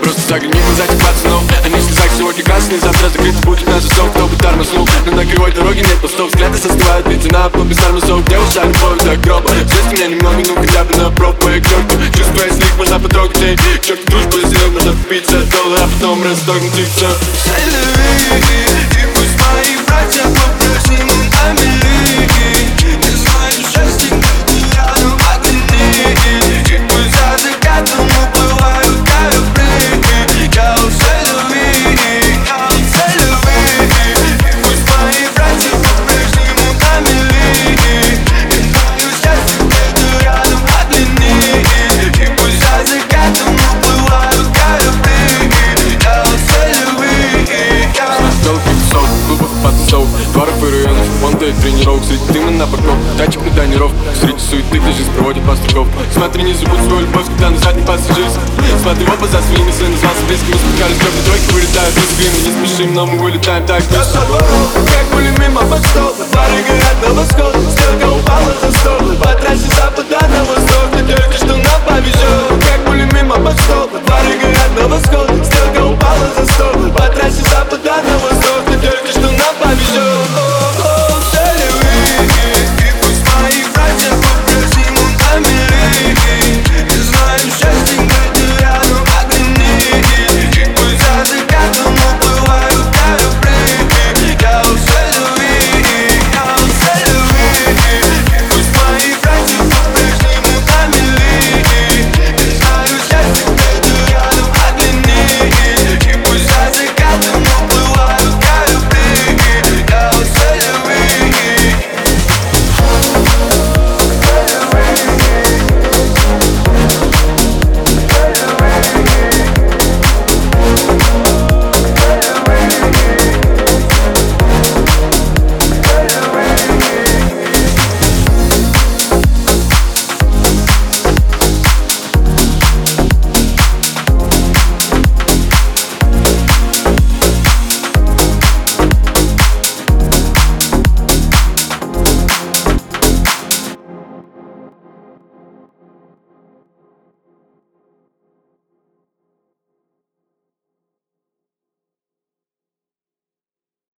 Просто загляни в глаза этих пацанов. Они в слезах сегодня красные, завтра закрыты будет на засов. Кто бы тормознул, но на кривой дороге нет постов. Взгляды состывают лейтенант, но без тормозов. Девушка, любовь до гроба. Взять меня немного, ну хотя бы на пробу. Я к черту, чувствуя слив, можно потрогать ей. К черту дружбу и зрел, можно купить за $1, а потом расторгнуть их все. И пусть мои братья по-прежнему на мели. Не знаю счастья, когда рядом огни. И пусть за закатом уплывают корабли. Я уцелюй, я уцелюй. И пусть мои братья по-прежнему на мели. Не знаю счастья, когда рядом огни. И пусть за закатом уплывают корабли. Я уцелюй, я Клубов подсов, дворов и районов, фонда и тренировок. Среди дыма на парков, тачек на тонировку. Среди суеты, где жизнь проводит пастухов. Смотри, не забудь свою любовь, когда на задний пассажир. Смотри, оба за своими, сын назвался близким. Успокались, трёх и тройки вылетают из фильма. Не спешим, но мы вылетаем так быстро. Как пули мимо под стол, фары горят на восход. Стрелка упала за стол, по трассе запада на восток. Мне только что нам повезет. Как пули мимо под стол, фары